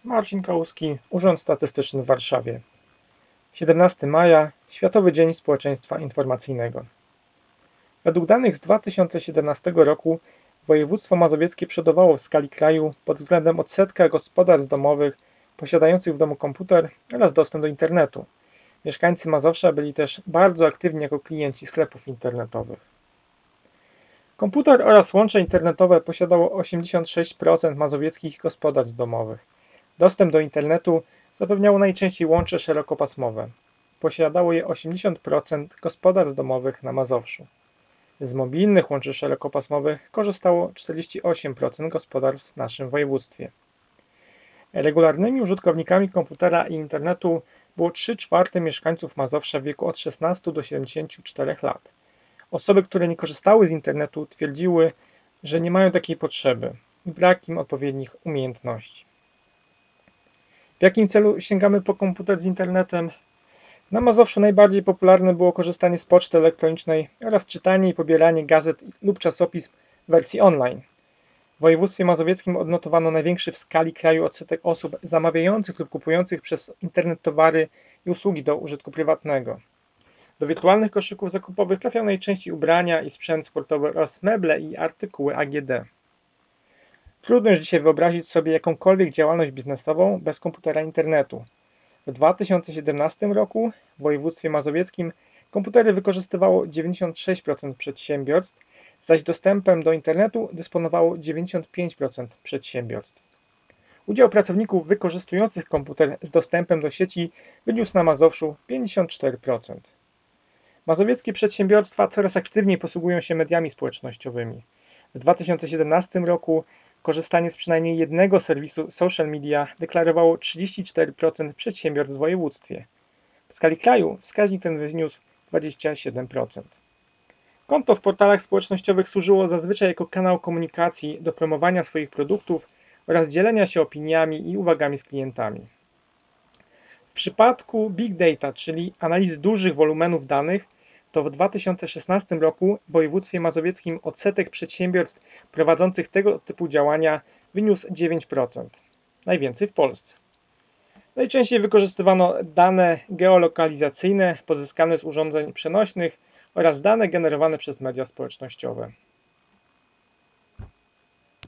Marcin Kałuski, Urząd Statystyczny w Warszawie. 17 maja, Światowy Dzień Społeczeństwa Informacyjnego. Według danych z 2017 roku województwo mazowieckie przodowało w skali kraju pod względem odsetka gospodarstw domowych posiadających w domu komputer oraz dostęp do internetu. Mieszkańcy Mazowsza byli też bardzo aktywni jako klienci sklepów internetowych. Komputer oraz łącze internetowe posiadało 86% mazowieckich gospodarstw domowych. Dostęp do internetu zapewniało najczęściej łącze szerokopasmowe. Posiadało je 80% gospodarstw domowych na Mazowszu. Z mobilnych łączy szerokopasmowych korzystało 48% gospodarstw w naszym województwie. Regularnymi użytkownikami komputera i internetu było 3/4 mieszkańców Mazowsza w wieku od 16 do 74 lat. Osoby, które nie korzystały z internetu, twierdziły, że nie mają takiej potrzeby i brak im odpowiednich umiejętności. W jakim celu sięgamy po komputer z internetem? Na Mazowszu najbardziej popularne było korzystanie z poczty elektronicznej oraz czytanie i pobieranie gazet lub czasopism w wersji online. W województwie mazowieckim odnotowano największy w skali kraju odsetek osób zamawiających lub kupujących przez internet towary i usługi do użytku prywatnego. Do wirtualnych koszyków zakupowych trafiają najczęściej ubrania i sprzęt sportowy oraz meble i artykuły AGD. Trudno już dzisiaj wyobrazić sobie jakąkolwiek działalność biznesową bez komputera i internetu. W 2017 roku w województwie mazowieckim komputery wykorzystywało 96% przedsiębiorstw, zaś dostępem do internetu dysponowało 95% przedsiębiorstw. Udział pracowników wykorzystujących komputer z dostępem do sieci wyniósł na Mazowszu 54%. Mazowieckie przedsiębiorstwa coraz aktywniej posługują się mediami społecznościowymi. W 2017 roku korzystanie z przynajmniej jednego serwisu social media deklarowało 34% przedsiębiorstw w województwie. W skali kraju wskaźnik ten wyniósł 27%. Konto w portalach społecznościowych służyło zazwyczaj jako kanał komunikacji do promowania swoich produktów oraz dzielenia się opiniami i uwagami z klientami. W przypadku Big Data, czyli analiz dużych wolumenów danych, to w 2016 roku w województwie mazowieckim odsetek przedsiębiorstw prowadzących tego typu działania wyniósł 9%, najwięcej w Polsce. Najczęściej wykorzystywano dane geolokalizacyjne pozyskane z urządzeń przenośnych oraz dane generowane przez media społecznościowe.